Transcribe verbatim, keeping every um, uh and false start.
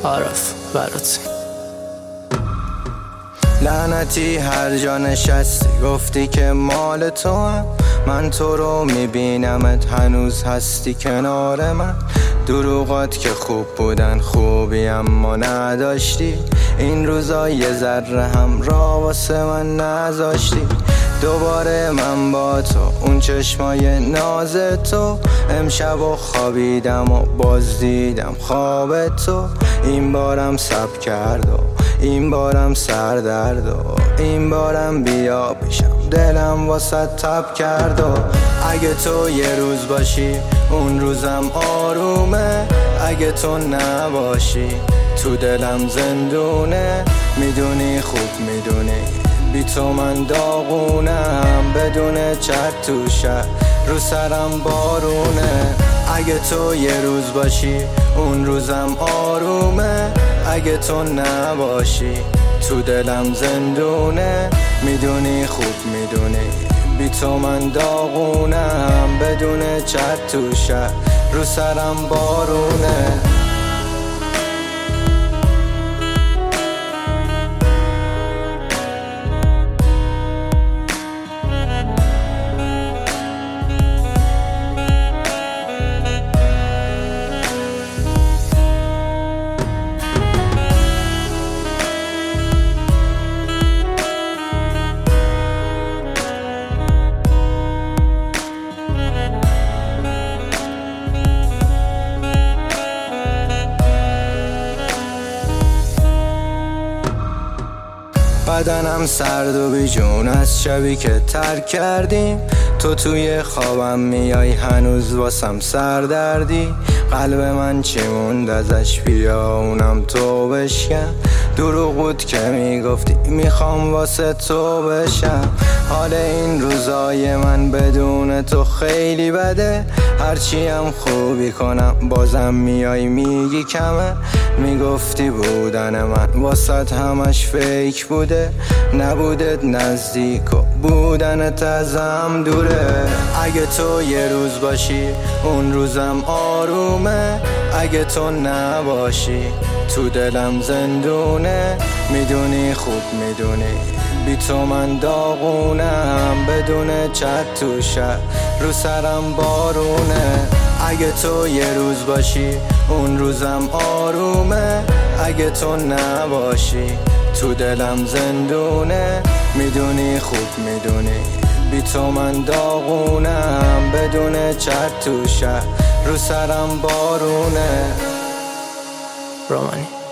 عارف برات لعنتی هر جا نشستی گفتی که مال تو هم، من تو رو میبینمت هنوز هستی کنار من. دروغات که خوب بودن خوبی اما نداشتی، این روزا یه ذره هم را واسه من نذاشتی. دوباره من با تو اون چشمای ناز تو، امشب و خوابیدم و باز دیدم خواب تو. این بارم سب کرد و این بارم سر درد و این بارم بیا پیشم دلم واسه تب کرد. و اگه تو یه روز باشی اون روزم آرومه، اگه تو نباشی تو دلم زندونه. میدونی خوب میدونی بی تو من داغونم، بدون چت تو شهر رو سرم بارونه. اگه تو یه روز باشی اون روزم آرومه، اگه تو نباشی تو دلم زندونه. میدونی خوب میدونی بی تو من داغونم، بدون چت تو شهر رو سرم بارونه. بدنم سرد و بیجون از شبی که ترک کردیم، تو توی خوابم میای هنوز واسم سردردی. قلب من چی موند ازش بیا اونم تو بشکن، دروغ بود که میگفتی میخوام واسه تو بشم. حال این روزای من بدون تو خیلی بده، هرچی هم خوبی کنم بازم میای میگی کمه. میگفتی بودن من واسط همش فیک بوده، نبودت نزدیک و بودنت ازم دوره. اگه تو یه روز باشی اون روزم آرومه، اگه تو نباشی تو دلم زندونه. میدونی خوب میدونی بی تو من داغونم، بدون چت تو شهر رو سرم بارونه. اگه تو یه روز باشی اون روزم آرومه، اگه تو نباشی تو دلم زندونه. میدونی خوب میدونی بی تو من داغونم، بدون چت تو شهر رو سرم بارونه. رومانی